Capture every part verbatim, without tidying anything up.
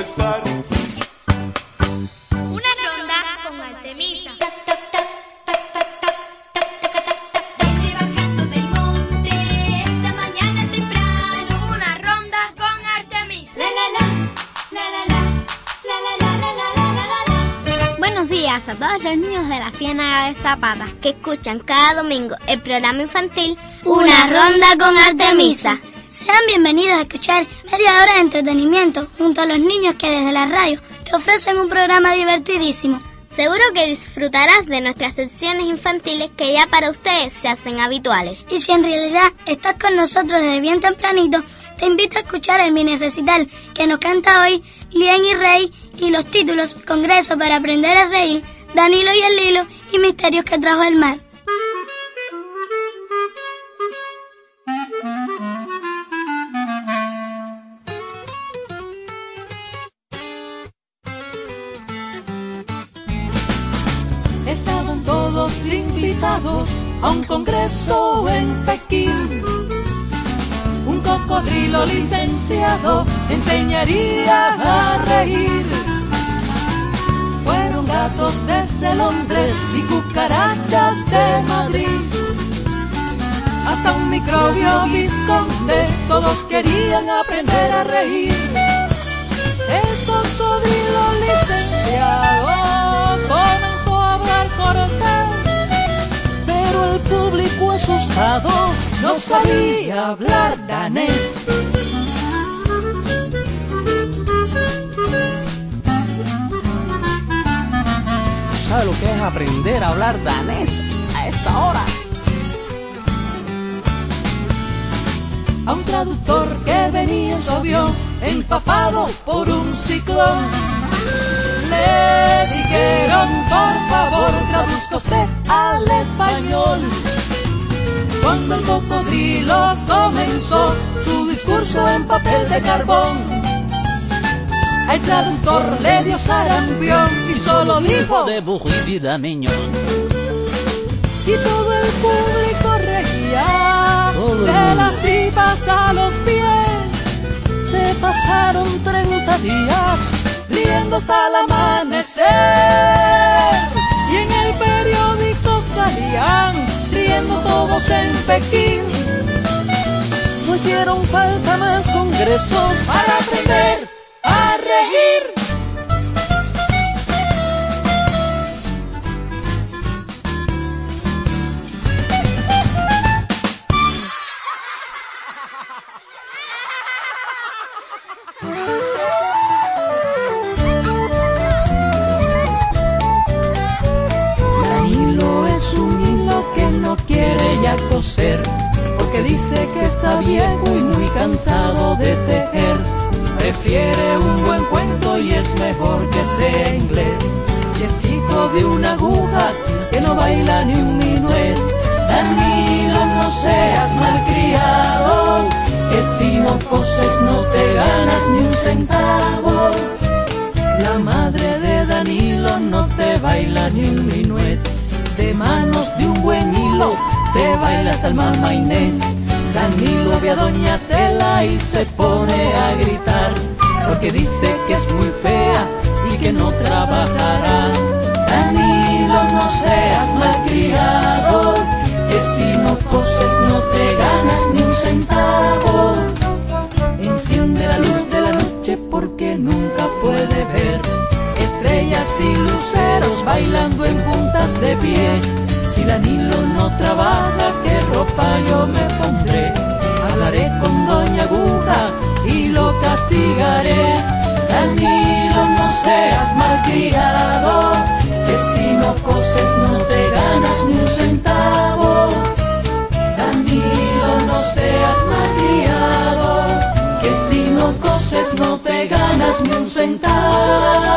estar. Una ronda con Artemisa. Vete bajando del monte esta mañana temprano. Una ronda con Artemisa. La la la, la la la, la la la la la la la la. Buenos días a todos los niños de la Ciénaga de Zapata Que escuchan cada domingo el programa infantil Una Ronda con Artemisa. Sean bienvenidos a escuchar media hora de entretenimiento junto a los niños que desde la radio te ofrecen un programa divertidísimo. Seguro que disfrutarás de nuestras secciones infantiles que ya para ustedes se hacen habituales. Y si en realidad estás con nosotros desde bien tempranito, te invito a escuchar el mini recital que nos canta hoy Lien y Rey y los títulos Congreso para aprender a reír, Danilo y el Lilo y Misterios que trajo el mar. Estaban todos invitados a un congreso en Pekín. Un cocodrilo licenciado enseñaría a reír. Fueron gatos desde Londres y cucarachas de Madrid. Hasta un microbio visconde, todos querían aprender a reír. El cocodrilo licenciado comenzó a hablar cortés, pero el público asustado no sabía hablar danés. ¿Sabe lo que es aprender a hablar danés a esta hora? A un traductor que venía en su avión empapado por un ciclón, le dijeron: por favor, traduzca usted al español. Cuando el cocodrilo comenzó su discurso en papel de carbón, el traductor le dio sarampión y solo dijo de vida miñón. Y todo el público reía, todo de las tripas a los pies. Se pasaron treinta días riendo hasta el amanecer. Y en el periódico salían riendo todos en Pekín. No hicieron falta más congresos para aprender a reír. Danilo es un hilo que no quiere ya coser, porque dice que está viejo y muy cansado de tejer. Prefiere un buen cuento y es mejor que sea inglés. Y es hijo de una aguja que no baila ni un minuet. Danilo, no seas malcriado, que si no coses no te ganas ni un centavo. La madre de Danilo no te baila ni un minuet. De manos de un buen hilo te baila hasta el mamá Inés. Danilo ve a doña Tela y se pone a gritar, porque dice que es muy fea y que no trabajará. Danilo, no seas malcriado, que si no coses no te ganas ni un centavo. Enciende la luz de la noche porque nunca puede ver estrellas y luceros bailando en puntas de pie. Si Danilo no trabaja, ¿qué ropa yo me pondré? Hablaré con doña Aguja y lo castigaré. Danilo, no seas malcriado, que si no coses no te ganas ni un centavo. Danilo, no seas malcriado, que si no coses no te ganas ni un centavo.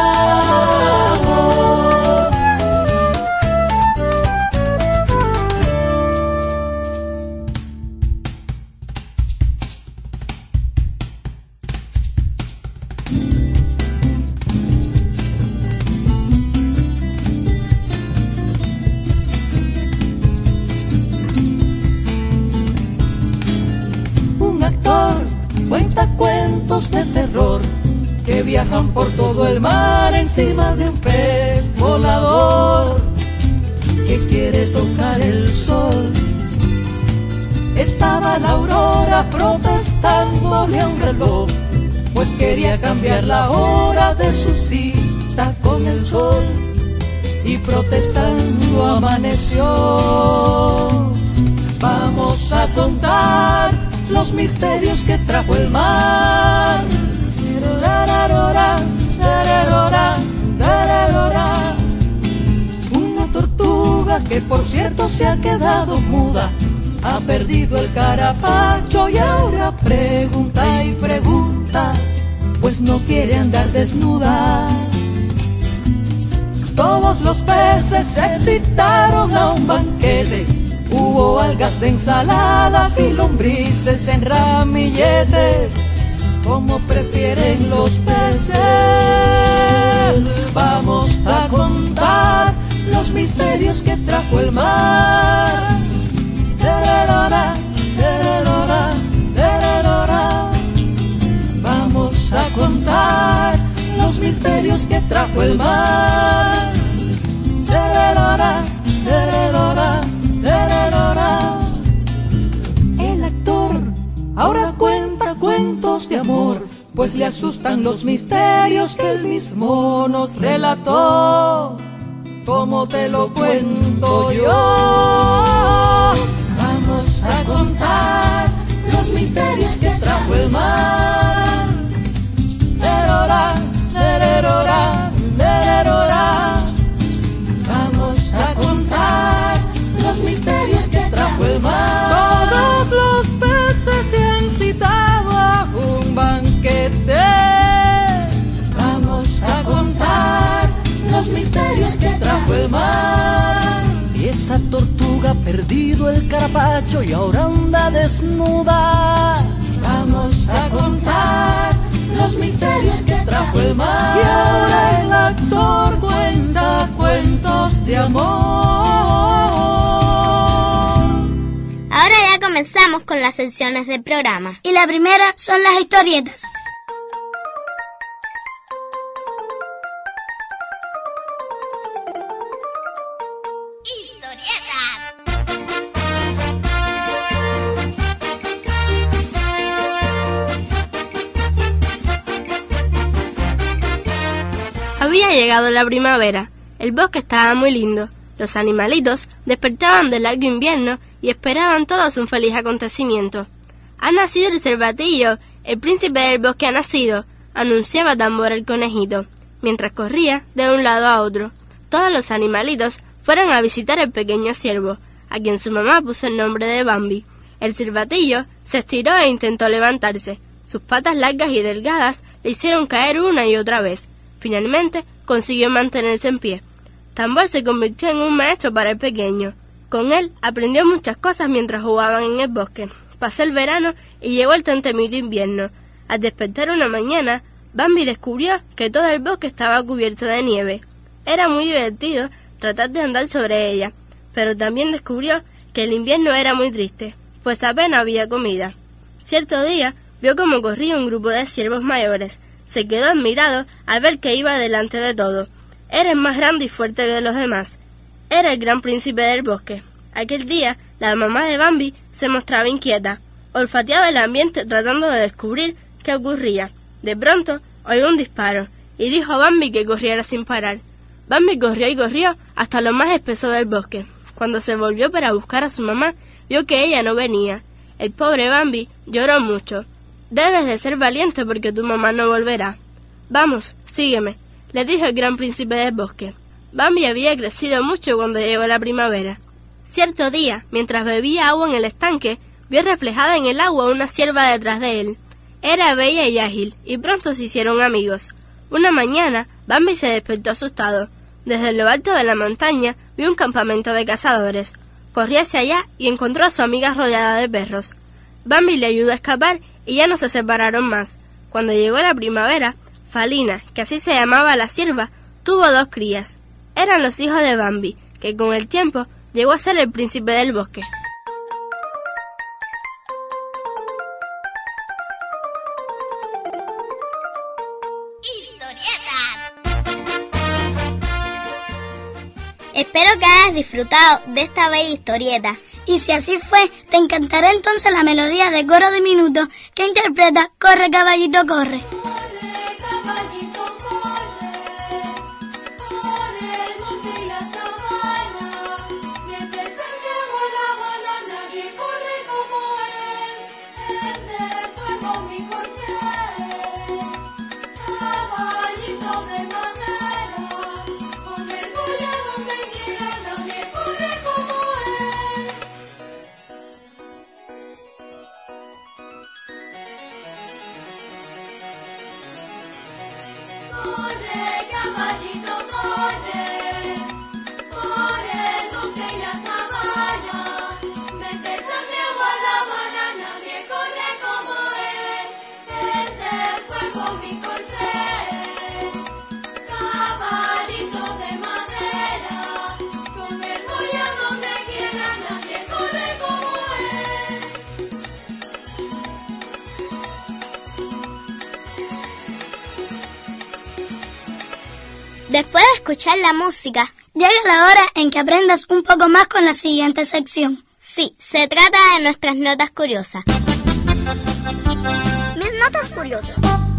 Un actor cuenta cuentos de terror que viajan por todo el mar encima de un pez volador que quiere tocar el sol. Estaba la aurora protestándole a un reloj, pues quería cambiar la hora de su cita con el sol, y protestando amaneció. Vamos a contar los misterios que trajo el mar. Una tortuga que por cierto se ha quedado muda, ha perdido el carapacho y ahora pregunta y pregunta, pues no quiere andar desnuda. Todos los peces se citaron a un banquete, hubo algas de ensaladas y lombrices en ramilletes, como prefieren los peces. Vamos a contar los misterios que trajo el mar. Vamos a contar los misterios que trajo el mar. El actor ahora cuenta cuentos de amor, pues le asustan los misterios que él mismo nos relató. ¿Cómo te lo cuento yo? Vamos a contar los misterios que trajo el mar. Lerora, lerora, lerora. Vamos a contar los misterios que trajo el mar. Todos los peces se han citado a un banquete. Vamos a contar los misterios que trajo el mar. Y esa tortuga ha perdido el carapacho y ahora anda desnuda. Vamos a contar los misterios que trajo el mar. Y ahora el actor cuenta cuentos de amor. Ahora ya comenzamos con las secciones del programa. Y la primera son las historietas. Había llegado la primavera, el bosque estaba muy lindo, los animalitos despertaban del largo invierno y esperaban todos un feliz acontecimiento. Ha nacido el cervatillo, el príncipe del bosque ha nacido, anunciaba Tambor el conejito, mientras corría de un lado a otro. Todos los animalitos fueron a visitar al pequeño ciervo, a quien su mamá puso el nombre de Bambi. El cervatillo se estiró e intentó levantarse. Sus patas largas y delgadas le hicieron caer una y otra vez. Finalmente consiguió mantenerse en pie. Tambor se convirtió en un maestro para el pequeño. Con él aprendió muchas cosas mientras jugaban en el bosque. Pasó el verano y llegó el tan temido invierno. Al despertar una mañana, Bambi descubrió que todo el bosque estaba cubierto de nieve. Era muy divertido tratar de andar sobre ella, pero también descubrió que el invierno era muy triste, pues apenas había comida. Cierto día vio cómo corría un grupo de ciervos mayores. Se quedó admirado al ver que iba delante de todo. Era el más grande y fuerte de los demás. Era el gran príncipe del bosque. Aquel día, la mamá de Bambi se mostraba inquieta. Olfateaba el ambiente tratando de descubrir qué ocurría. De pronto, oyó un disparo y dijo a Bambi que corriera sin parar. Bambi corrió y corrió hasta lo más espeso del bosque. Cuando se volvió para buscar a su mamá, vio que ella no venía. El pobre Bambi lloró mucho. «Debes de ser valiente porque tu mamá no volverá. Vamos, sígueme», le dijo el gran príncipe del bosque. Bambi había crecido mucho cuando llegó la primavera. Cierto día, mientras bebía agua en el estanque, vio reflejada en el agua una cierva detrás de él. Era bella y ágil, y pronto se hicieron amigos. Una mañana, Bambi se despertó asustado. Desde lo alto de la montaña vio un campamento de cazadores. Corrió hacia allá y encontró a su amiga rodeada de perros. Bambi le ayudó a escapar y ya no se separaron más. Cuando llegó la primavera, Falina, que así se llamaba la cierva, tuvo dos crías. Eran los hijos de Bambi, que con el tiempo llegó a ser el príncipe del bosque. Espero que hayas disfrutado de esta bella historieta. Y si así fue, te encantará entonces la melodía de coro diminuto que interpreta Corre, caballito, corre. Después de escuchar la música, llega la hora en que aprendas un poco más con la siguiente sección. Sí, se trata de nuestras notas curiosas. Mis notas curiosas.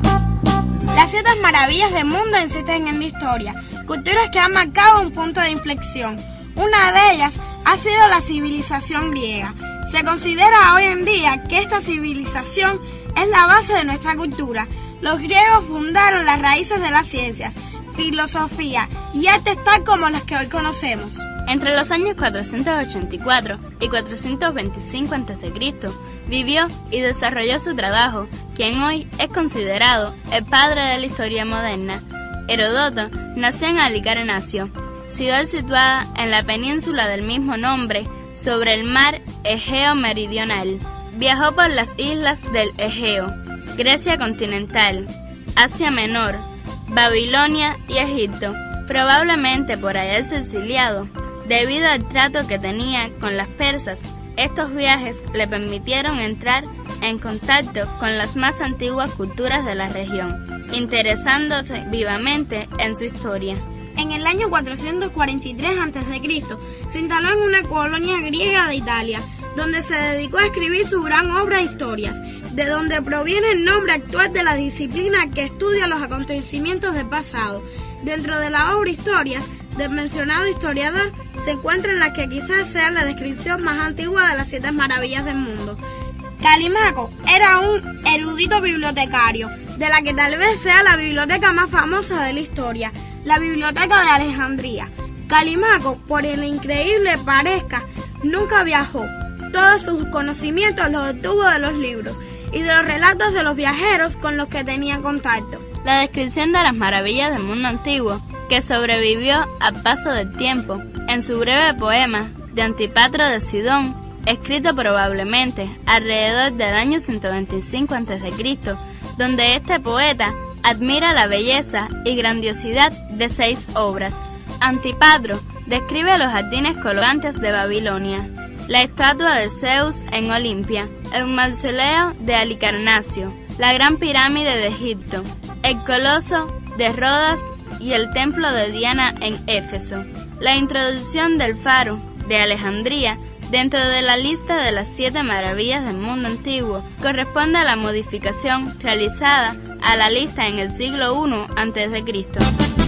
Las siete maravillas del mundo existen en la historia, culturas que han marcado un punto de inflexión. Una de ellas ha sido la civilización griega. Se considera hoy en día que esta civilización es la base de nuestra cultura. Los griegos fundaron las raíces de las ciencias, filosofía y artes tal como las que hoy conocemos. Entre los años cuatrocientos ochenta y cuatro y cuatrocientos veinticinco antes de Cristo vivió y desarrolló su trabajo, quien hoy es considerado el padre de la historia moderna. Heródoto nació en Halicarnassio, ciudad situada en la península del mismo nombre, sobre el mar Egeo meridional. Viajó por las islas del Egeo, Grecia continental, Asia Menor, Babilonia y Egipto, probablemente por haberse exiliado. Debido al trato que tenía con las persas, estos viajes le permitieron entrar en contacto con las más antiguas culturas de la región, interesándose vivamente en su historia. En el año cuatrocientos cuarenta y tres antes de Cristo se instaló en una colonia griega de Italia, donde se dedicó a escribir su gran obra Historias, de donde proviene el nombre actual de la disciplina que estudia los acontecimientos del pasado. Dentro de la obra Historias del mencionado historiador se encuentran las que quizás sean la descripción más antigua de las siete maravillas del mundo. Calímaco era un erudito bibliotecario, de la que tal vez sea la biblioteca más famosa de la historia, la Biblioteca de Alejandría. Calímaco, por el increíble parezca, nunca viajó. Todos sus conocimientos los obtuvo de los libros y de los relatos de los viajeros con los que tenía contacto. La descripción de las maravillas del mundo antiguo, que sobrevivió al paso del tiempo, en su breve poema de Antipatro de Sidón, escrito probablemente alrededor del año ciento veinticinco antes de Cristo, donde este poeta admira la belleza y grandiosidad de seis obras. Antipatro describe los jardines colgantes de Babilonia, la estatua de Zeus en Olimpia, el mausoleo de Halicarnassio, la gran pirámide de Egipto, el coloso de Rodas y el templo de Diana en Éfeso. La introducción del faro de Alejandría dentro de la lista de las siete maravillas del mundo antiguo corresponde a la modificación realizada a la lista en el siglo primero antes de Cristo.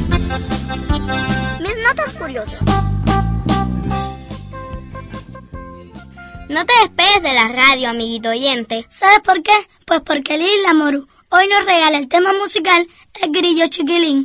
Mis notas curiosas. No te despegues de la radio, amiguito oyente. ¿Sabes por qué? Pues porque Lili Lamoru hoy nos regala el tema musical El Grillo Chiquilín.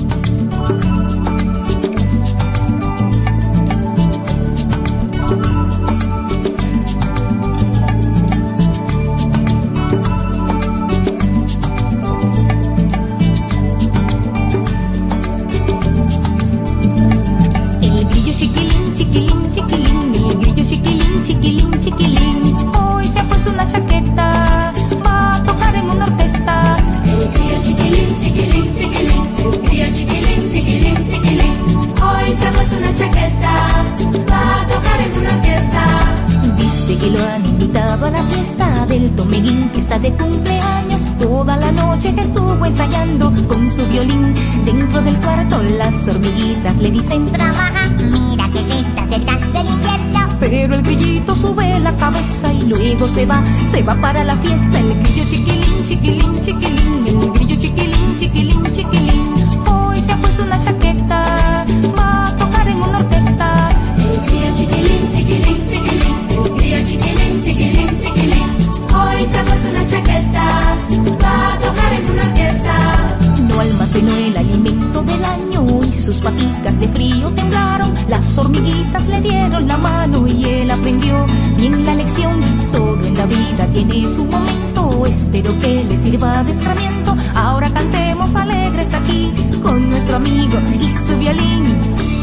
El grillo chiquilín, chiquilín, chiquilín, el grillo chiquilín, chiquilín, chiquilín. Hoy se ha puesto una chaqueta, va a tocar en una orquesta. El grillo chiquilín, chiquilín, chiquilín, el grillo chiquilín, chiquilín, chiquilín. Hoy se ha puesto una chaqueta, va a tocar en una orquesta. Dice que lo han invitado a la fiesta del Tomeguín, que está de cumpleaños. Toda la noche que estuvo estuvo ensayando con su violín. Dentro del cuarto las hormiguitas le dicen: trabaja, mira que ya está cerca del invierno. Pero el grillito sube la cabeza y luego se va, se va para la fiesta. El grillo chiquilín, chiquilín, chiquilín, el grillo chiquilín, chiquilín, chiquilín. Hoy se ha puesto una chaqueta, va a tocar en una orquesta. El grillo chiquilín, chiquilín, chiquilín, el grillo chiquilín, chiquilín, chiquilín. Hoy se ha puesto una chaqueta, va a tocar en una orquesta. No almacenó el alimento del año y sus patitas de frío temblaron. Las hormiguitas le dieron la mano y él aprendió bien la lección. Todo en la vida tiene su momento, espero que le sirva de escarmiento. Ahora cantemos alegres aquí con nuestro amigo y su violín.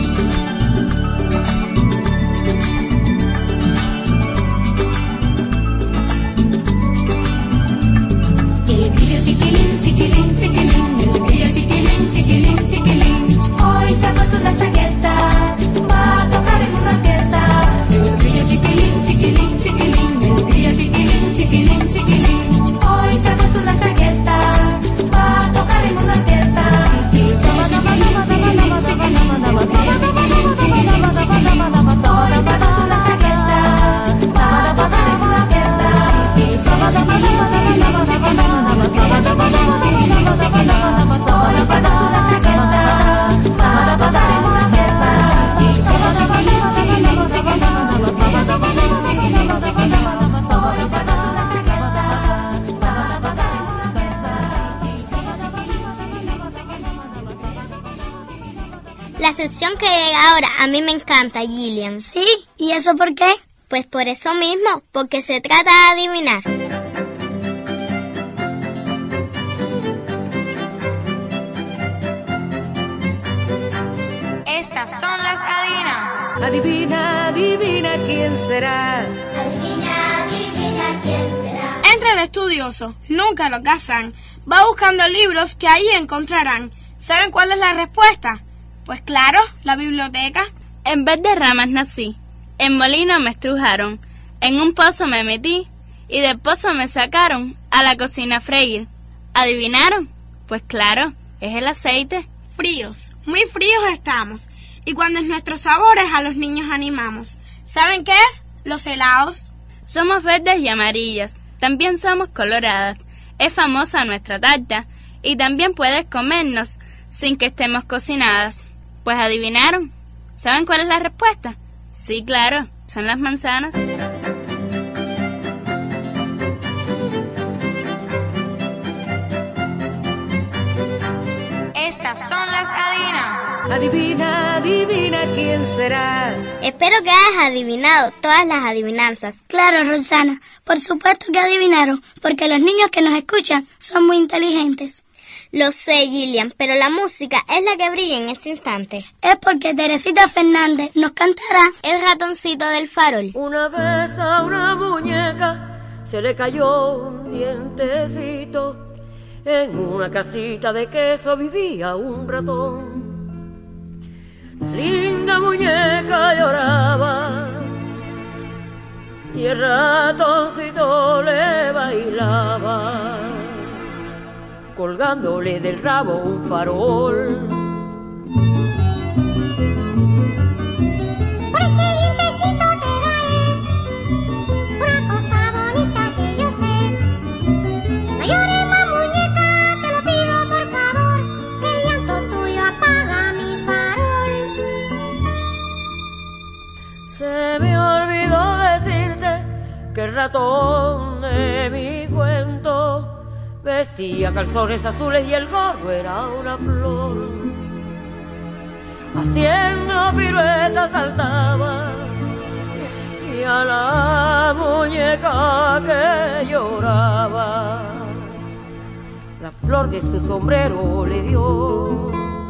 El grillo chiquilín, chiquilín, chiquilín, el grillo chiquilín, chiquilín, chiquilín. Hoy se ha puesto una chaqueta, va a tocar en una orquesta. El grillo chiquilín, chiquilín, chiquilín, el grillo chiquilín, chiquilín, chiquilín. Hoy se ha puesto una chaqueta, va a tocar en una orquesta. Chiquilín, chiquilín, chiquilín, chiquilín, el grillo chiquilín, chiquilín, chiquilín. Hoy se ha puesto una chaqueta, va a tocar en una orquesta. Chiquilín, chiquilín, chiquilín, chiquilín. La sección que llega ahora a mí me encanta, Gillian. Sí, ¿y eso por qué? Pues por eso mismo, porque se trata de adivinar. Estas son las adivinanzas. Adivina, adivina quién será. Adivina, adivina quién será. Entra el estudioso, nunca lo cazan. Va buscando libros que ahí encontrarán. ¿Saben cuál es la respuesta? Pues claro, la biblioteca. En vez de ramas nací, en molino me estrujaron, en un pozo me metí, y del pozo me sacaron a la cocina a freír. ¿Adivinaron? Pues claro, es el aceite. Fríos, muy fríos estamos. Y cuando es nuestros sabores a los niños animamos. ¿Saben qué es? Los helados. Somos verdes y amarillas, también somos coloradas. Es famosa nuestra tarta, y también puedes comernos sin que estemos cocinadas. Pues adivinaron. ¿Saben cuál es la respuesta? Sí, claro, son las manzanas. Estas son las adivinanzas. Adivina, adivina quién será. Espero que hayas adivinado todas las adivinanzas. Claro, Rosana, por supuesto que adivinaron, porque los niños que nos escuchan son muy inteligentes. Lo sé, Gillian, pero la música es la que brilla en este instante. Es porque Teresita Fernández nos cantará El ratoncito del farol. Una vez a una muñeca se le cayó un dientecito. En una casita de queso vivía un ratón. La linda muñeca lloraba y el ratoncito le bailaba, colgándole del rabo un farol. Por ese dientecito te daré una cosa bonita que yo sé. No llores más, muñeca, te lo pido por favor, que el llanto tuyo apaga mi farol. Se me olvidó decirte que el ratón de mi cuento vestía calzones azules y el gorro era una flor. Haciendo piruetas saltaba y a la muñeca que lloraba la flor de su sombrero le dio.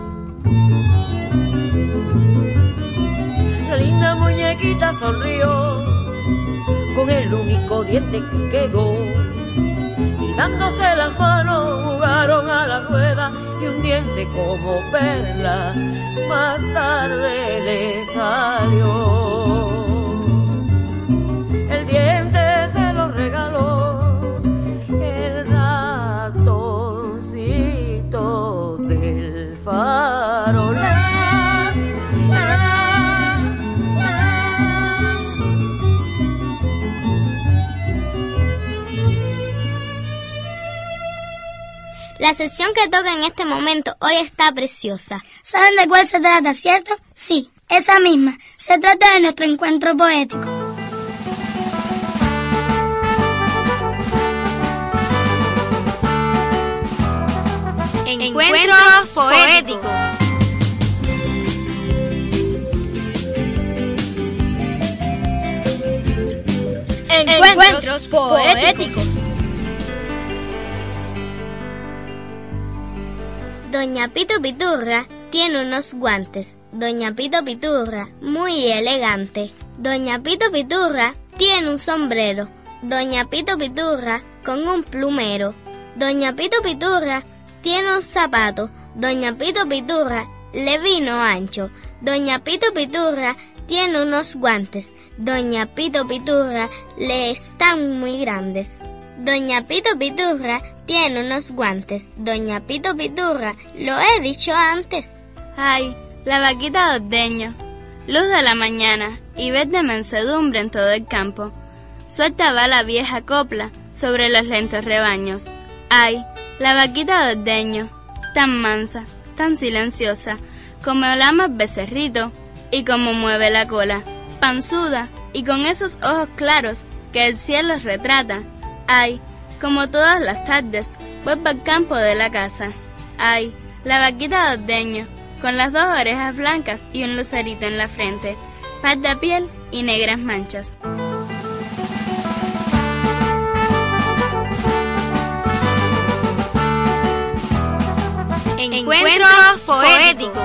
La linda muñequita sonrió con el único diente que quedó. Dándose las manos jugaron a la rueda y un diente como perla más tarde le salió. El diente se lo regaló el ratoncito La sección que toca en este momento hoy está preciosa. ¿Saben de cuál se trata, cierto? Sí, esa misma. Se trata de nuestro encuentro poético. Encuentros poéticos. Encuentros poéticos. Doña Pito Piturra tiene unos guantes. Doña Pito Piturra, muy elegante. Doña Pito Piturra tiene un sombrero. Doña Pito Piturra con un plumero. Doña Pito Piturra tiene un zapato. Doña Pito Piturra le vino ancho. Doña Pito Piturra tiene unos guantes. Doña Pito Piturra le están muy grandes. Doña Pito Piturra tiene unos guantes. Doña Pito Piturra, lo he dicho antes. Ay, la vaquita de ordeño, luz de la mañana y verde mansedumbre en todo el campo. Suelta va la vieja copla sobre los lentos rebaños. Ay, la vaquita de ordeño, tan mansa, tan silenciosa, como el ama el becerrito y como mueve la cola, panzuda y con esos ojos claros que el cielo retrata. Ay, como todas las tardes, vuelve al campo de la casa. Ay, la vaquita de ordeño, con las dos orejas blancas y un lucerito en la frente, parda piel y negras manchas. Encuentros poéticos.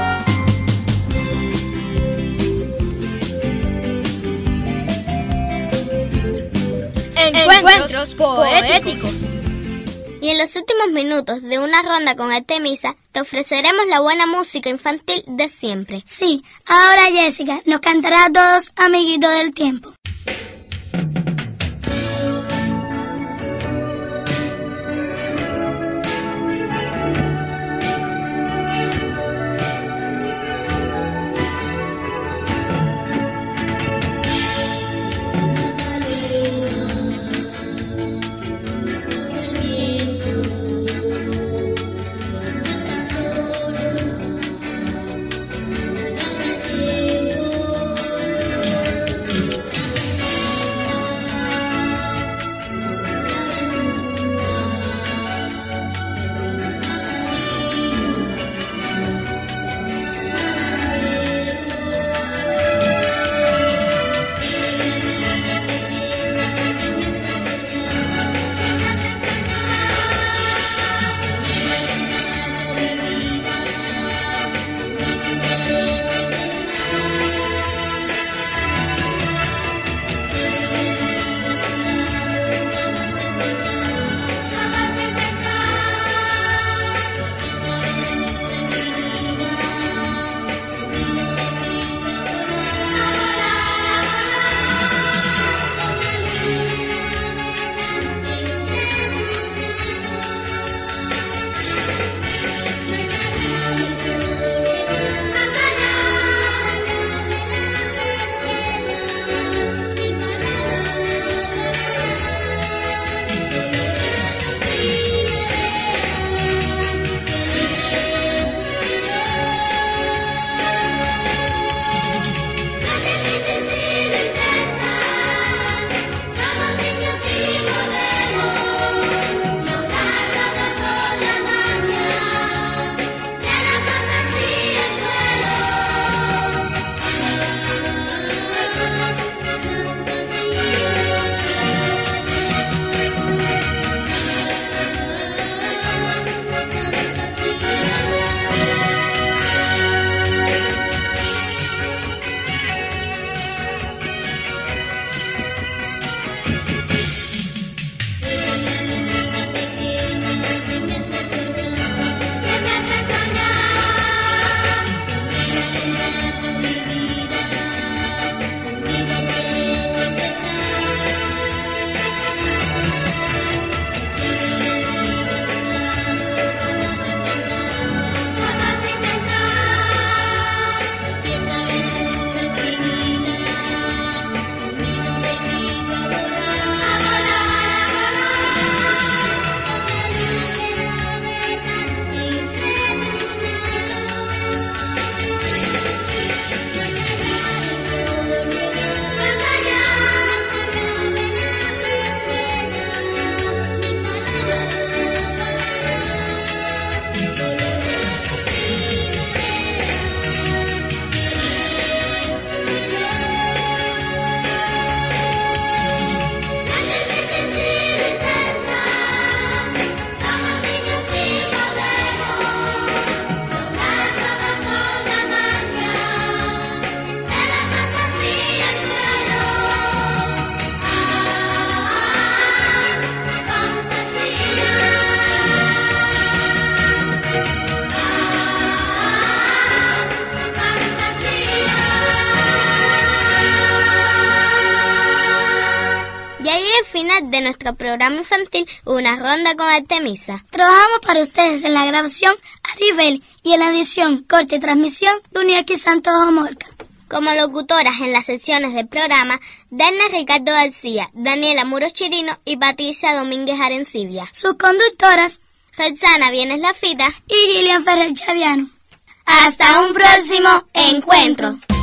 Encuentros poéticos. Y en los últimos minutos de una ronda con Artemisa, te ofreceremos la buena música infantil de siempre. Sí, ahora Jessica nos cantará a todos Amiguito del Tiempo. de nuestro programa infantil Una Ronda con Artemisa. Trabajamos para ustedes en la grabación Aribel y en la edición, corte y transmisión Duniaki Santos Omorca. Como locutoras en las sesiones del programa, Dana Ricardo García, Daniela Muros Chirino y Patricia Domínguez Arencibia. Sus conductoras, Roxana Vienes Lafita y Gillian Ferrer Chaviano. Hasta un próximo encuentro.